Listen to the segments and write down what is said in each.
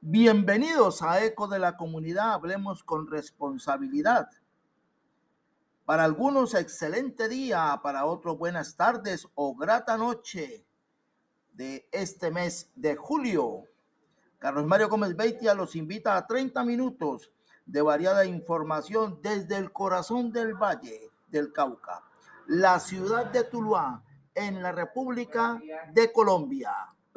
Bienvenidos a Eco de la Comunidad, hablemos con responsabilidad. Para algunos, excelente día, para otros, buenas tardes o grata noche de este mes de julio. Carlos Mario Gómez Beitia los invita a 30 minutos de variada información desde el corazón del Valle del Cauca, la ciudad de Tuluá, en la República de Colombia.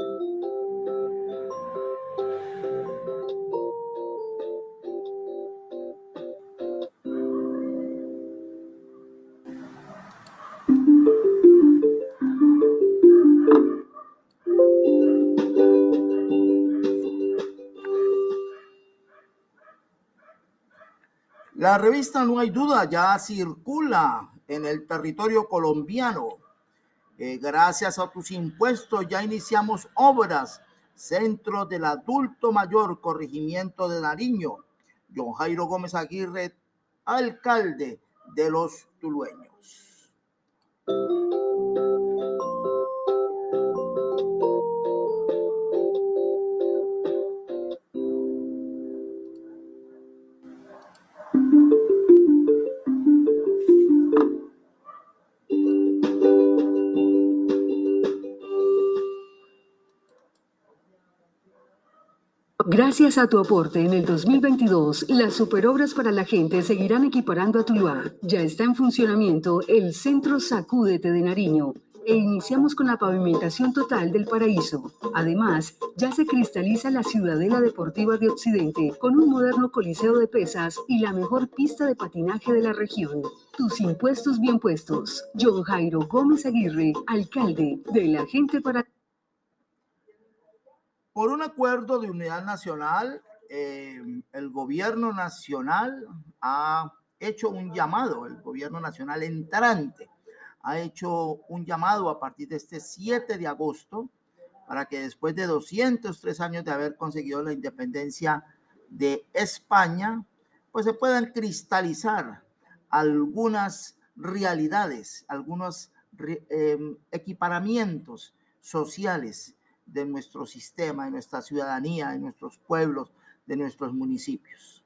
La revista No Hay Duda ya circula en el territorio colombiano. Gracias a tus impuestos ya iniciamos obras. Centro del Adulto Mayor, Corregimiento de Nariño. John Jairo Gómez Aguirre, alcalde de los tulueños. Gracias a tu aporte en el 2022, las superobras para la gente seguirán equiparando a Tuluá. Ya está en funcionamiento el Centro Sacúdete de Nariño e iniciamos con la pavimentación total del Paraíso. Además, ya se cristaliza la Ciudadela Deportiva de Occidente con un moderno coliseo de pesas y la mejor pista de patinaje de la región. Tus impuestos bien puestos. John Jairo Gómez Aguirre, alcalde de la gente para... Por un acuerdo de unidad nacional, el gobierno nacional ha hecho un llamado, el gobierno nacional entrante ha hecho un llamado a partir de este 7 de agosto para que después de 203 años de haber conseguido la independencia de España, pues se puedan cristalizar algunas realidades, algunos equiparamientos sociales de nuestro sistema, de nuestra ciudadanía, de nuestros pueblos, de nuestros municipios.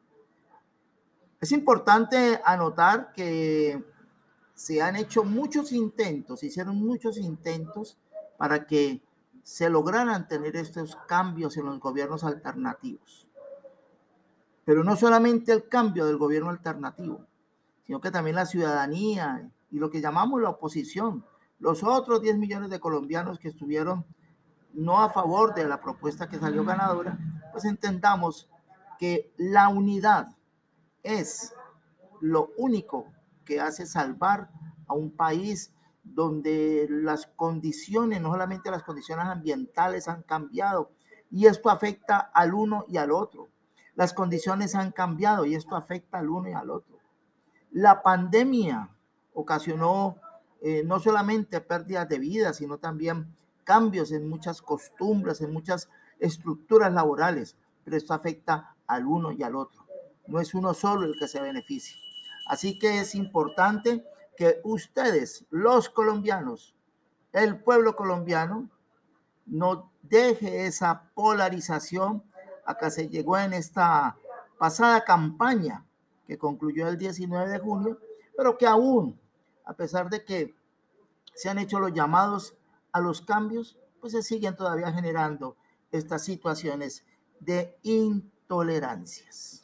Es importante anotar que se han hecho muchos intentos, hicieron muchos intentos para que se lograran tener estos cambios en los gobiernos alternativos. Pero no solamente el cambio del gobierno alternativo, sino que también la ciudadanía y lo que llamamos la oposición, los otros 10 millones de colombianos que estuvieron no a favor de la propuesta que salió ganadora, pues entendamos que la unidad es lo único que hace salvar a un país donde las condiciones, no solamente las condiciones ambientales han cambiado, y esto afecta al uno y al otro. Las condiciones han cambiado y esto afecta al uno y al otro. La pandemia ocasionó no solamente pérdidas de vida, sino también cambios en muchas costumbres, en muchas estructuras laborales, pero esto afecta al uno y al otro. No es uno solo el que se beneficia. Así que es importante que ustedes, los colombianos, el pueblo colombiano, no deje esa polarización a que se llegó en esta pasada campaña que concluyó el 19 de junio, pero que aún, a pesar de que se han hecho los llamados a los cambios, pues se siguen todavía generando estas situaciones de intolerancias.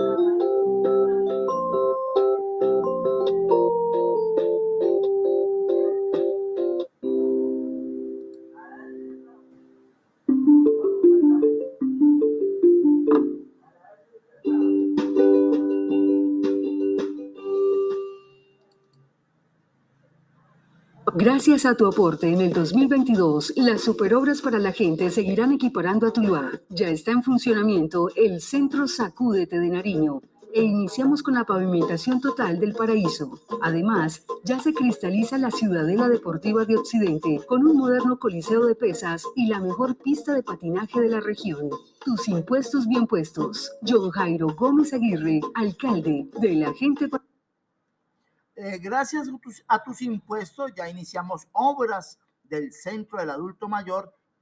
Gracias a tu aporte en el 2022, las superobras para la gente seguirán equiparando a Tuluá. Ya está en funcionamiento el Centro Sacúdete de Nariño e iniciamos con la pavimentación total del Paraíso. Además, ya se cristaliza la Ciudadela Deportiva de Occidente con un moderno coliseo de pesas y la mejor pista de patinaje de la región. Tus impuestos bien puestos. John Jairo Gómez Aguirre, alcalde de la gente para... Gracias a tus impuestos ya iniciamos obras del Centro del Adulto Mayor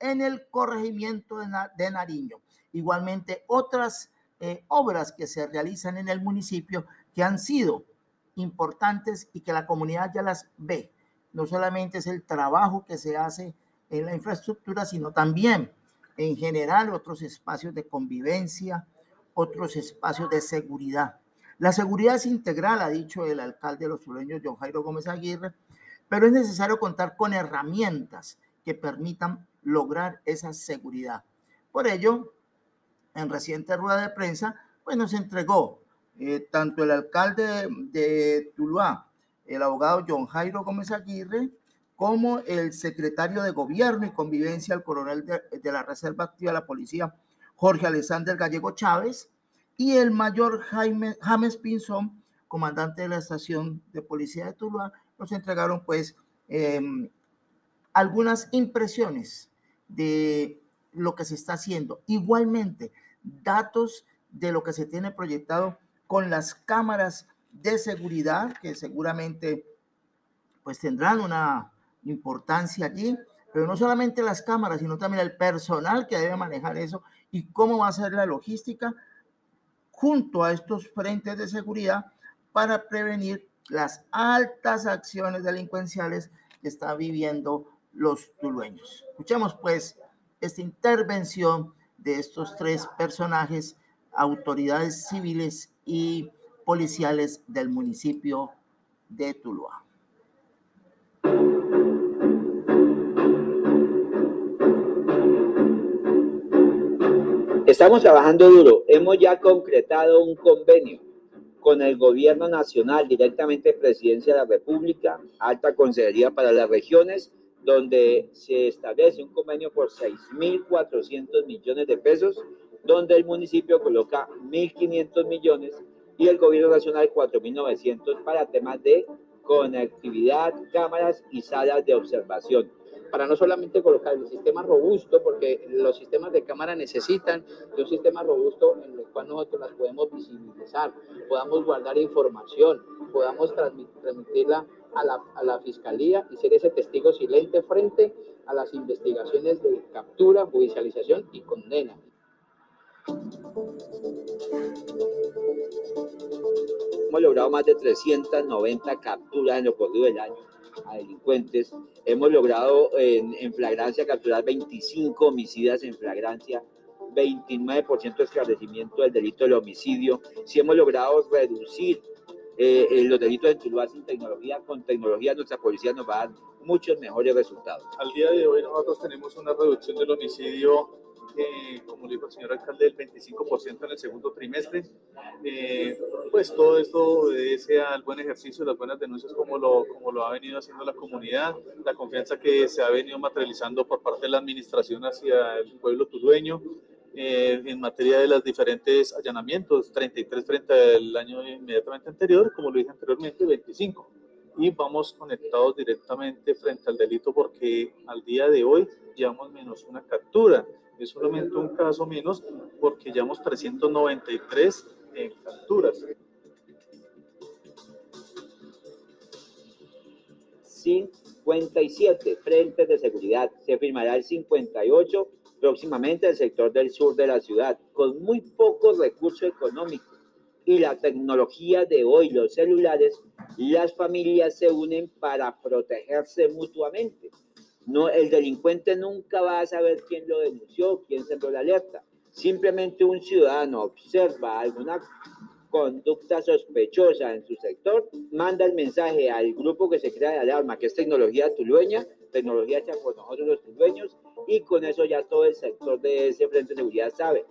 en el corregimiento de Nariño. Igualmente, otras obras que se realizan en el municipio que han sido importantes y que la comunidad ya las ve. No solamente es el trabajo que se hace en la infraestructura, sino también en general otros espacios de convivencia, otros espacios de seguridad. La seguridad es integral, ha dicho el alcalde de Los Tulueños, John Jairo Gómez Aguirre, pero es necesario contar con herramientas que permitan lograr esa seguridad. Por ello, en reciente rueda de prensa, pues nos entregó tanto el alcalde de Tuluá, el abogado John Jairo Gómez Aguirre, como el secretario de Gobierno y Convivencia, el coronel de la Reserva Activa de la Policía, Jorge Alexander Gallego Chávez, y el mayor James Pinzón, comandante de la estación de policía de Tuluá, nos entregaron pues algunas impresiones de lo que se está haciendo. Igualmente, datos de lo que se tiene proyectado con las cámaras de seguridad, que seguramente pues tendrán una importancia allí, pero no solamente las cámaras, sino también el personal que debe manejar eso y cómo va a ser la logística junto a estos frentes de seguridad para prevenir las altas acciones delincuenciales que están viviendo los tulueños. Escuchemos pues esta intervención de estos tres personajes, autoridades civiles y policiales del municipio de Tuluá. Estamos trabajando duro. Hemos ya concretado un convenio con el Gobierno Nacional, directamente Presidencia de la República, Alta Consejería para las Regiones, donde se establece un convenio por 6.400 millones de pesos, donde el municipio coloca 1.500 millones y el Gobierno Nacional 4.900 para temas de conectividad, cámaras y salas de observación. Para no solamente colocar el sistema robusto, porque los sistemas de cámara necesitan de un sistema robusto en el cual nosotros las podemos visibilizar, podamos guardar información, podamos transmitirla a la fiscalía y ser ese testigo silente frente a las investigaciones de captura, judicialización y condena. Hemos logrado más de 390 capturas en lo corrido del año a delincuentes. Hemos logrado en flagrancia capturar 25 homicidas en flagrancia, 29% de esclarecimiento del delito del homicidio. Sí hemos logrado reducir los delitos en Tuluá sin tecnología. Con tecnología nuestra policía nos va a dar muchos mejores resultados. Al día de hoy nosotros tenemos una reducción del homicidio, como dijo el señor alcalde, del 25% en el segundo trimestre. Pues todo esto obedece al buen ejercicio de las buenas denuncias como lo ha venido haciendo la comunidad, la confianza que se ha venido materializando por parte de la administración hacia el pueblo tulueño, en materia de los diferentes allanamientos, 33 frente al año inmediatamente anterior, como lo dije anteriormente, 25. Y vamos conectados directamente frente al delito porque al día de hoy llevamos menos una captura. Es solamente un caso menos porque llevamos 393 capturas. 57 frentes de seguridad. Se firmará el 58 próximamente en el sector del sur de la ciudad, con muy pocos recursos económicos. Y la tecnología de hoy, los celulares, las familias se unen para protegerse mutuamente. No, el delincuente nunca va a saber quién lo denunció, quién sembró la alerta. Simplemente un ciudadano observa alguna conducta sospechosa en su sector, manda el mensaje al grupo que se crea de alarma, que es Tecnología Tulueña, tecnología hecha por nosotros los tulueños, y con eso ya todo el sector de ese frente de seguridad sabe.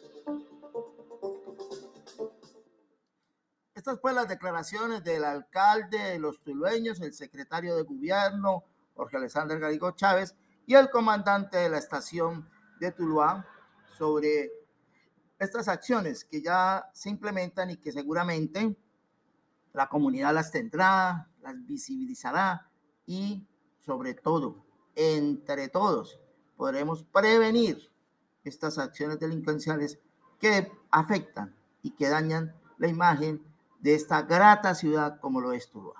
Estas fueron las declaraciones del alcalde de los tulueños, el secretario de Gobierno, Jorge Alexander Gallego Chávez, y el comandante de la estación de Tuluá sobre estas acciones que ya se implementan y que seguramente la comunidad las tendrá, las visibilizará y sobre todo, entre todos, podremos prevenir estas acciones delincuenciales que afectan y que dañan la imagen de esta grata ciudad como lo es Tuluá.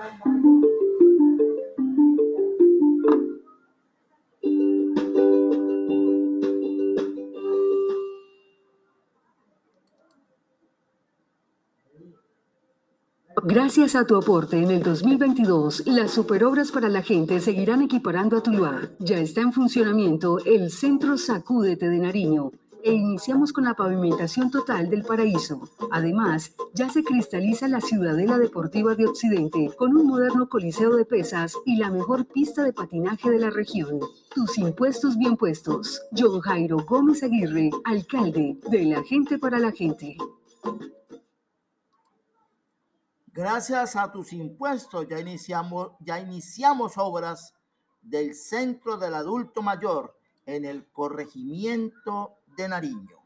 Gracias a tu aporte en el 2022, las superobras para la gente seguirán equiparando a Tuluá. Ya está en funcionamiento el Centro Sacúdete de Nariño e iniciamos con la pavimentación total del Paraíso. Además, ya se cristaliza la Ciudadela Deportiva de Occidente con un moderno coliseo de pesas y la mejor pista de patinaje de la región. Tus impuestos bien puestos. John Jairo Gómez Aguirre, alcalde de la gente para la gente. Gracias a tus impuestos ya iniciamos obras del Centro del Adulto Mayor en el corregimiento de Nariño.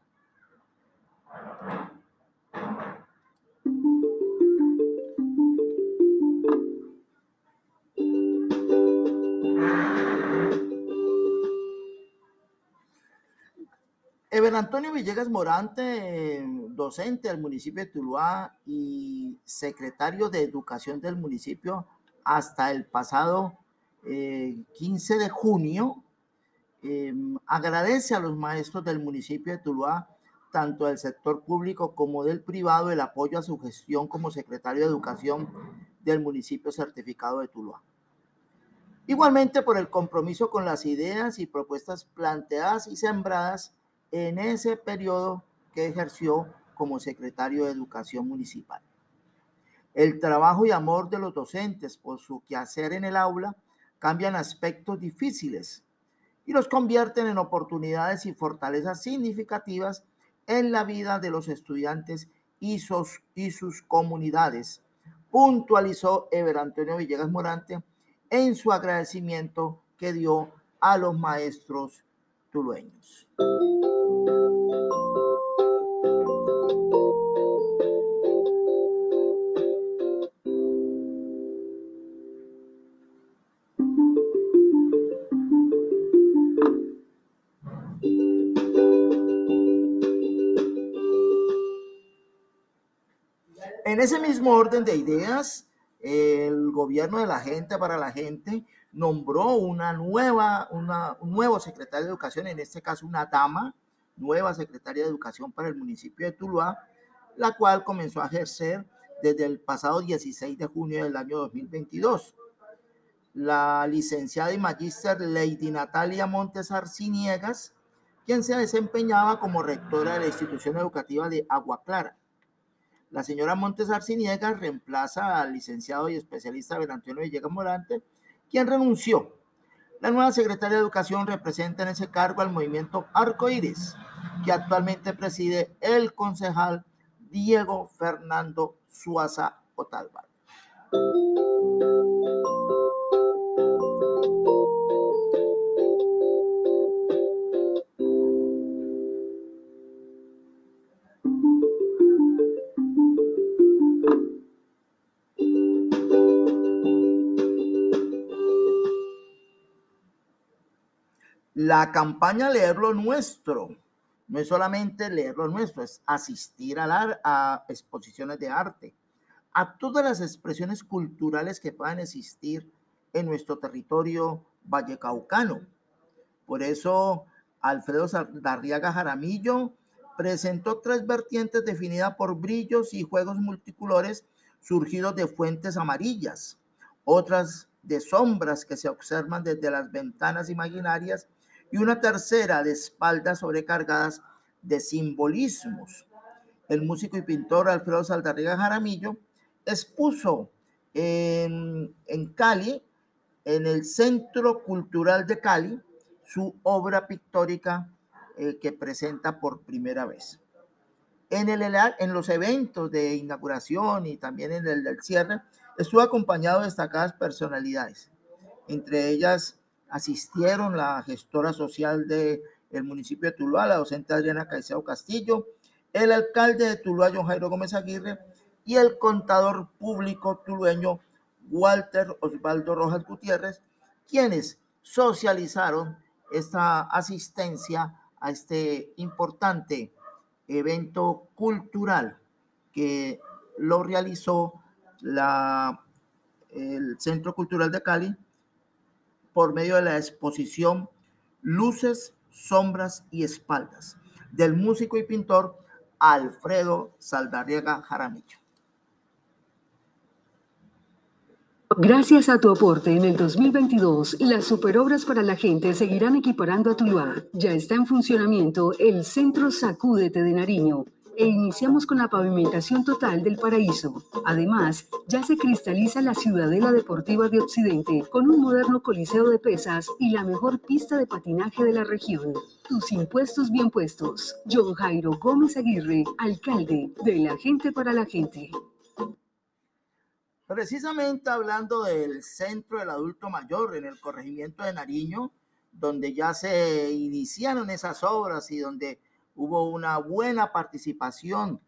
Eber Antonio Villegas Morante, docente del municipio de Tuluá y secretario de Educación del municipio hasta el pasado 15 de junio, agradece a los maestros del municipio de Tuluá, tanto del sector público como del privado, el apoyo a su gestión como secretario de Educación del municipio certificado de Tuluá. Igualmente por el compromiso con las ideas y propuestas planteadas y sembradas en ese periodo que ejerció como secretario de Educación Municipal. El trabajo y amor de los docentes por su quehacer en el aula cambian aspectos difíciles y los convierten en oportunidades y fortalezas significativas en la vida de los estudiantes y sus comunidades, puntualizó Eber Antonio Villegas Morante en su agradecimiento que dio a los maestros tulueños. En ese mismo orden de ideas, el gobierno de la gente para la gente nombró un nuevo secretario de Educación, en este caso una dama, nueva secretaria de Educación para el municipio de Tuluá, la cual comenzó a ejercer desde el pasado 16 de junio del año 2022. La licenciada y magíster Lady Natalia Montes Arciniegas, quien se desempeñaba como rectora de la institución educativa de Agua Clara. La señora Montes Arciniegas reemplaza al licenciado y especialista Eber Antonio Villegas Morante, quien renunció. La nueva secretaria de Educación representa en ese cargo al movimiento Arcoíris, que actualmente preside el concejal Diego Fernando Suaza Otalva. La campaña Leer lo Nuestro no es solamente leer lo nuestro, es asistir a exposiciones de arte, a todas las expresiones culturales que puedan existir en nuestro territorio vallecaucano. Por eso, Alfredo Saldarriaga Jaramillo presentó 3 vertientes definidas por brillos y juegos multicolores surgidos de fuentes amarillas, otras de sombras que se observan desde las ventanas imaginarias y una tercera de espaldas sobrecargadas de simbolismos. El músico y pintor Alfredo Saldarriaga Jaramillo expuso en Cali, en el Centro Cultural de Cali, su obra pictórica que presenta por primera vez. En los eventos de inauguración y también en el del cierre, estuvo acompañado de destacadas personalidades. Entre ellas asistieron la gestora social del municipio de Tuluá, la docente Adriana Caicedo Castillo, el alcalde de Tuluá, John Jairo Gómez Aguirre, y el contador público tulueño, Walter Osvaldo Rojas Gutiérrez, quienes socializaron esta asistencia a este importante evento cultural que lo realizó la el Centro Cultural de Cali por medio de la exposición Luces, Sombras y Espaldas del músico y pintor Alfredo Saldarriaga Jaramillo. Gracias a tu aporte en el 2022, las superobras para la gente seguirán equiparando a Tuluá. Ya está en funcionamiento el Centro Sacúdete de Nariño e iniciamos con la pavimentación total del Paraíso. Además, ya se cristaliza la Ciudadela Deportiva de Occidente con un moderno coliseo de pesas y la mejor pista de patinaje de la región. Tus impuestos bien puestos. John Jairo Gómez Aguirre, alcalde de la gente para la gente. Precisamente hablando del Centro del Adulto Mayor en el corregimiento de Nariño, donde ya se iniciaron esas obras y donde hubo una buena participación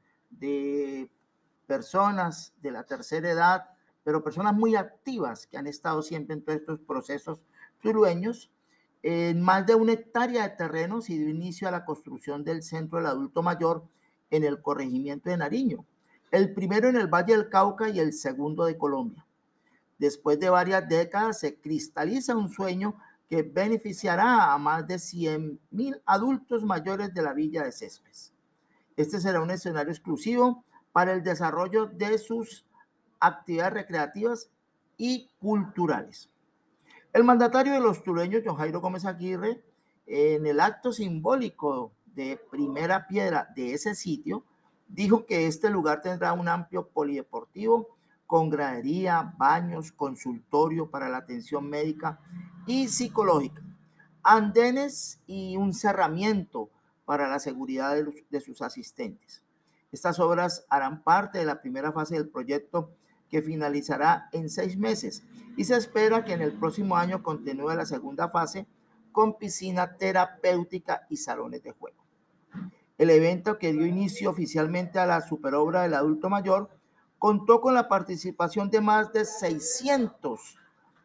de personas de la tercera edad, pero personas muy activas que han estado siempre en todos estos procesos tulueños. En más de 1 hectárea de terreno se dio inicio a la construcción del Centro del Adulto Mayor en el corregimiento de Nariño. El primero en el Valle del Cauca y el segundo de Colombia. Después de varias décadas se cristaliza un sueño que beneficiará a más de 100,000 adultos mayores de la Villa de Céspedes. Este será un escenario exclusivo para el desarrollo de sus actividades recreativas y culturales. El mandatario de los tulueños, John Jairo Gómez Aguirre, en el acto simbólico de primera piedra de ese sitio, dijo que este lugar tendrá un amplio polideportivo con gradería, baños, consultorio para la atención médica y psicológica, andenes y un cerramiento para la seguridad de sus asistentes. Estas obras harán parte de la primera fase del proyecto que finalizará en 6 meses y se espera que en el próximo año continúe la segunda fase con piscina terapéutica y salones de juego. El evento, que dio inicio oficialmente a la superobra del adulto mayor, contó con la participación de más de 600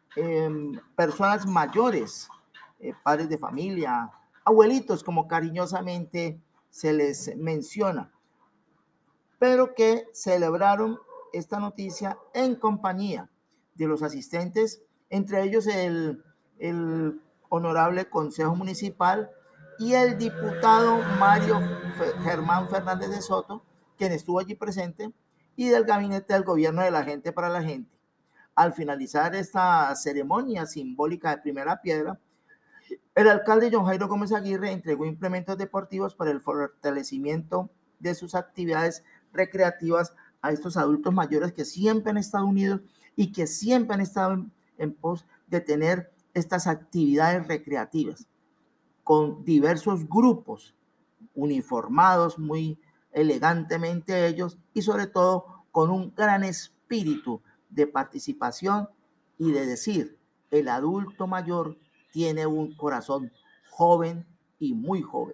personas mayores, padres de familia, abuelitos, como cariñosamente se les menciona, pero que celebraron esta noticia en compañía de los asistentes, entre ellos el honorable Consejo Municipal y el diputado Mario Germán Fernández de Soto, quien estuvo allí presente, y del gabinete del gobierno de la gente para la gente. Al finalizar esta ceremonia simbólica de primera piedra, el alcalde John Jairo Gómez Aguirre entregó implementos deportivos para el fortalecimiento de sus actividades recreativas a estos adultos mayores que siempre han estado unidos y que siempre han estado en pos de tener estas actividades recreativas, con diversos grupos uniformados muy elegantemente ellos y sobre todo con un gran espíritu de participación y de decir, el adulto mayor tiene un corazón joven y muy joven.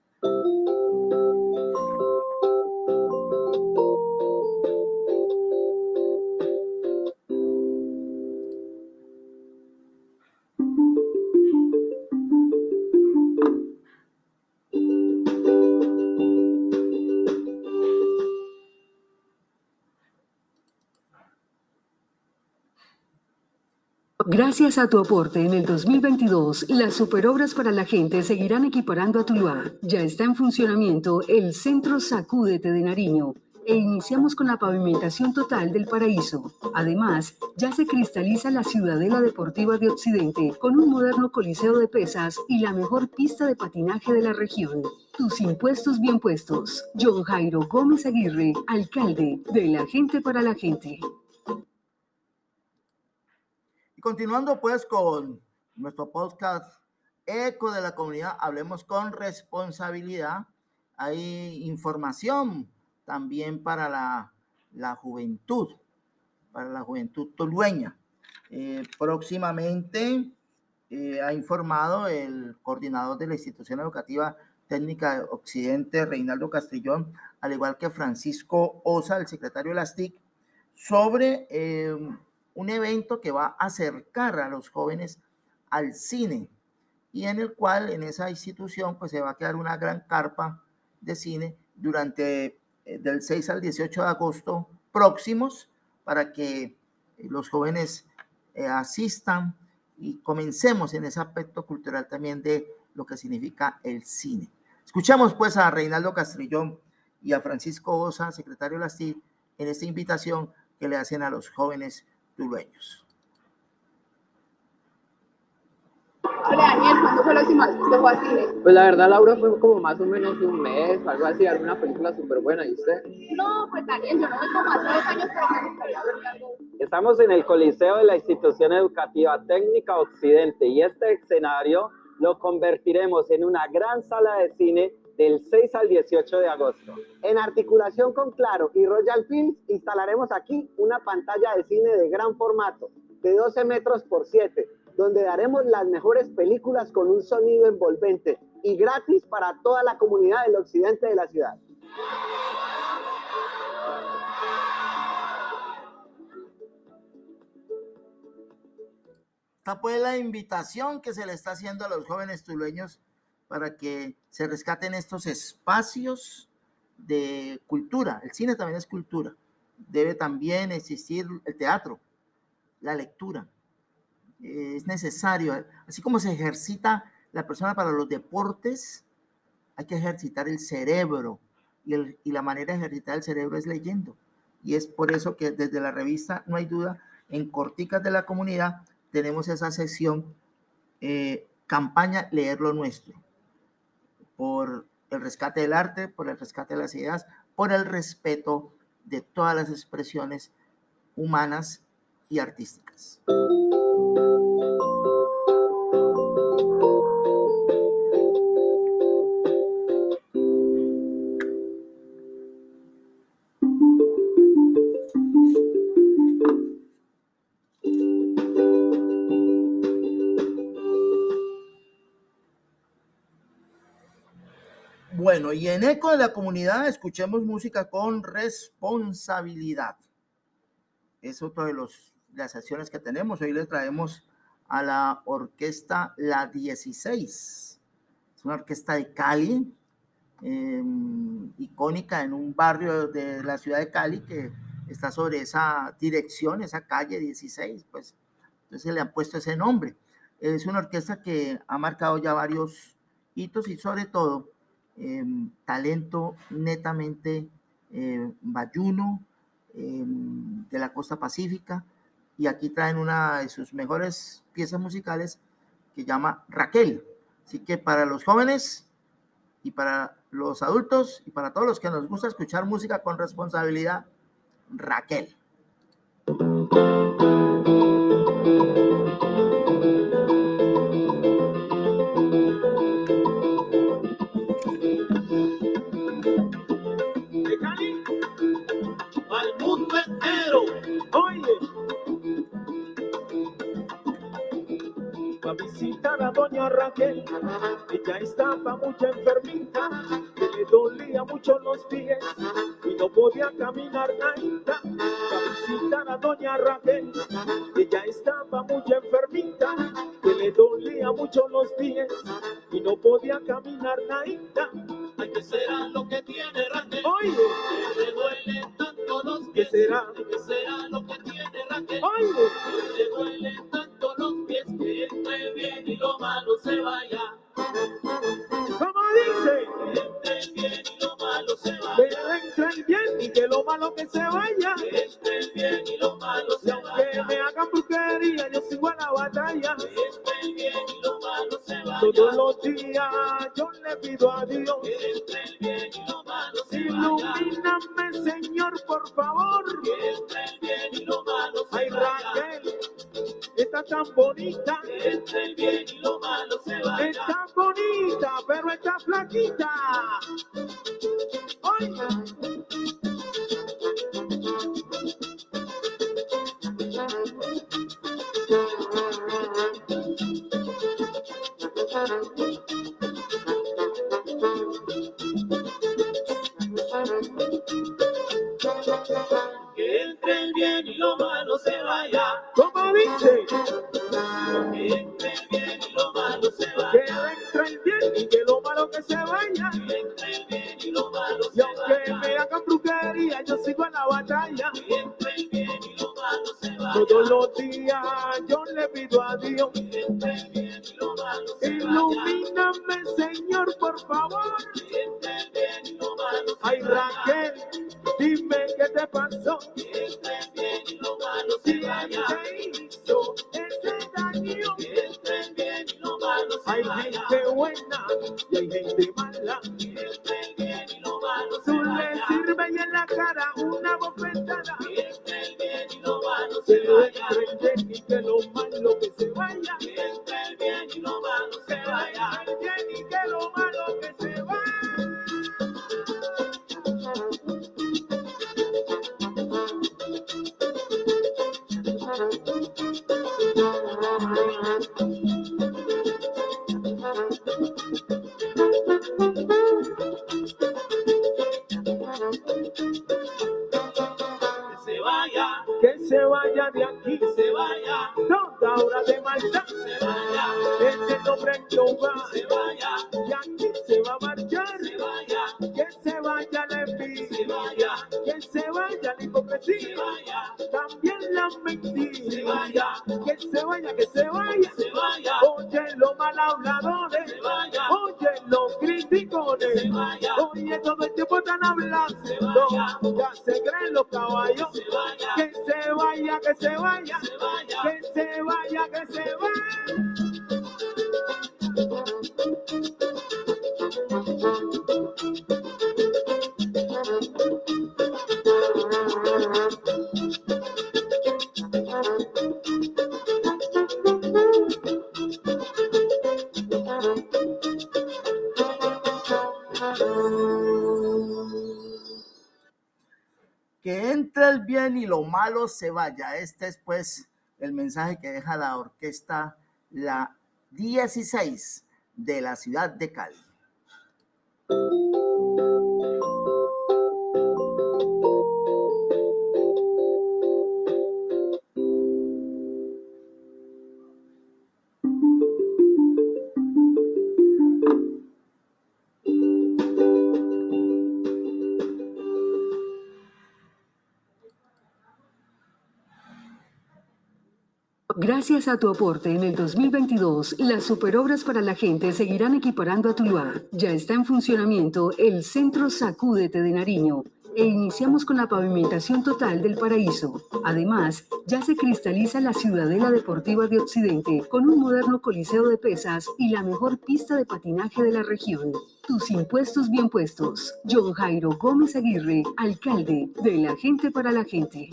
Gracias a tu aporte en el 2022, las superobras para la gente seguirán equiparando a Tuluá. Ya está en funcionamiento el Centro Sacúdete de Nariño e iniciamos con la pavimentación total del Paraíso. Además, ya se cristaliza la Ciudadela Deportiva de Occidente con un moderno coliseo de pesas y la mejor pista de patinaje de la región. Tus impuestos bien puestos. John Jairo Gómez Aguirre, alcalde de la gente para la gente. Y continuando pues con nuestro podcast Eco de la Comunidad, hablemos con responsabilidad. Hay información también para la juventud tulueña. Próximamente ha informado el coordinador de la institución educativa técnica de Occidente, Reinaldo Castrillón, al igual que Francisco Osa, el secretario de las TIC, sobre un evento que va a acercar a los jóvenes al cine y en el cual en esa institución pues se va a quedar una gran carpa de cine durante del 6 al 18 de agosto próximos para que los jóvenes asistan y comencemos en ese aspecto cultural también de lo que significa el cine. Escuchamos pues a Reinaldo Castrillón y a Francisco Osa, secretario de la STI, en esta invitación que le hacen a los jóvenes tulueños. Hola Daniel, ¿cuándo fue la última vez que usted fue al cine? Pues la verdad, Laura, fue como más o menos un mes, algo así, alguna película súper buena, ¿y usted? No, pues Daniel, yo no voy como hace 2 años, pero me gustaría ver algo. Estamos en el Coliseo de la Institución Educativa Técnica Occidente y este escenario lo convertiremos en una gran sala de cine del 6 al 18 de agosto. En articulación con Claro y Royal Films, instalaremos aquí una pantalla de cine de gran formato, de 12 metros por 7, donde daremos las mejores películas con un sonido envolvente y gratis para toda la comunidad del occidente de la ciudad. Esta pues la invitación que se le está haciendo a los jóvenes tulueños para que se rescaten estos espacios de cultura. El cine también es cultura. Debe también existir el teatro, la lectura. Es necesario, así como se ejercita la persona para los deportes, hay que ejercitar el cerebro y la manera de ejercitar el cerebro es leyendo. Y es por eso que desde la revista No Hay Duda, en Corticas de la Comunidad, tenemos esa sesión, campaña Leer lo Nuestro, por el rescate del arte, por el rescate de las ideas, por el respeto de todas las expresiones humanas y artísticas. Bueno, y en Eco de la Comunidad escuchemos música con responsabilidad. Es otra de las acciones que tenemos. Hoy le traemos a la orquesta La 16. Es una orquesta de Cali, icónica en un barrio de la ciudad de Cali que está sobre esa dirección, esa calle 16, pues entonces le han puesto ese nombre. Es una orquesta que ha marcado ya varios hitos y sobre todo talento netamente bayuno, de la costa pacífica, y aquí traen una de sus mejores piezas musicales que llama Raquel. Así que para los jóvenes y para los adultos y para todos los que nos gusta escuchar música con responsabilidad, Raquel. A visitar a doña Raquel, ella estaba mucha enfermita, que le dolía mucho los pies y no podía caminar nada. A visitar a doña Raquel, ella estaba mucha enfermita, que le dolía mucho los pies y no podía caminar nada. Ay, ¿qué será lo que tiene Raquel? Oye, que le duelen tanto los pies. ¿Qué será? ¿Qué será lo que tiene Raquel? Oye, que le duelen tanto los pies, que entre bien y lo malo se vaya. ¿cómo dice? Que entre el bien y lo malo se vaya. Que entre el bien y que lo malo que se vaya. Que entre el bien y lo malo Y se aunque vaya. me hagan brujería, yo sigo a la batalla. Que entre el bien y lo malo se vaya. Todos los días yo le pido a Dios. Que entre el bien y lo malo se vaya. Ilumíname, Señor, por favor. Que entre el bien y lo malo se Ay, vaya. Raquel, está tan bonita. Que entre el bien y lo malo se vaya. Está bonita, pero está flaquita. ¡Ay! Que entre el bien y lo malo se vaya. ¿Cómo dice? Que entre el bien y lo malo se Que vaya. entre el bien y que lo malo que se vaya. Que entre el bien y lo malo Y se aunque vaya. me hagan brujería, yo sigo en la batalla. Que entre el bien y lo malo se vaya. Todos los días yo le pido a Dios, ilumíname, Señor, por favor. Ay, Raquel, dime qué te pasó. Si alguien te hizo ese daño. Hay gente buena y hay gente mala. Tú le sirves y en la cara una bofetada. Pero Jenny, que lo malo que se vaya. El bien y lo malo se vaya. El bien y que lo malo que se vaya. Que se vaya de aquí, se vaya, toda hora de maldad, se vaya, este nombre Jehová, se vaya, y aquí se va a marchar, se vaya, que se vaya la envidia, se vaya, que se vaya la hipocresía, se vaya, también la mentira, se vaya, que se vaya, que se vaya, se vaya, oye los mal habladores, se vaya, oye los criticones, se vaya, oye todo el tiempo están hablando, se vaya, ya se creen los caballos, se vaya, que se vaya, que se vaya, que se vaya, que se vaya. Que entre el bien y lo malo se vaya. Este es pues el mensaje que deja la orquesta La 16 de la ciudad de Cali. Gracias a tu aporte en el 2022, las superobras para la gente seguirán equiparando a Tuluá. Ya está en funcionamiento el Centro Sacúdete de Nariño e iniciamos con la pavimentación total del Paraíso. Además, ya se cristaliza la Ciudadela Deportiva de Occidente con un moderno coliseo de pesas y la mejor pista de patinaje de la región. Tus impuestos bien puestos. John Jairo Gómez Aguirre, alcalde de la gente para la gente.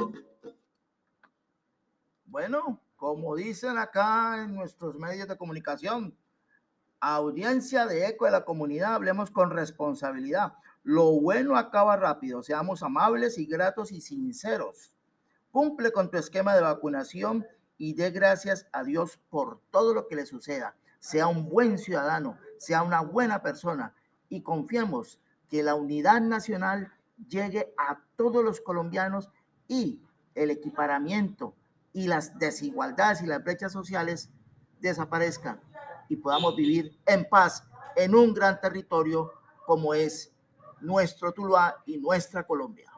Bueno, como dicen acá en nuestros medios de comunicación, audiencia de Eco de la Comunidad, hablemos con responsabilidad. Lo bueno acaba rápido, seamos amables y gratos y sinceros. Cumple con tu esquema de vacunación y dé gracias a Dios por todo lo que le suceda. Sea un buen ciudadano, sea una buena persona y confiemos que la unidad nacional llegue a todos los colombianos y el equiparamiento y las desigualdades y las brechas sociales desaparezcan y podamos vivir en paz en un gran territorio como es nuestro Tuluá y nuestra Colombia.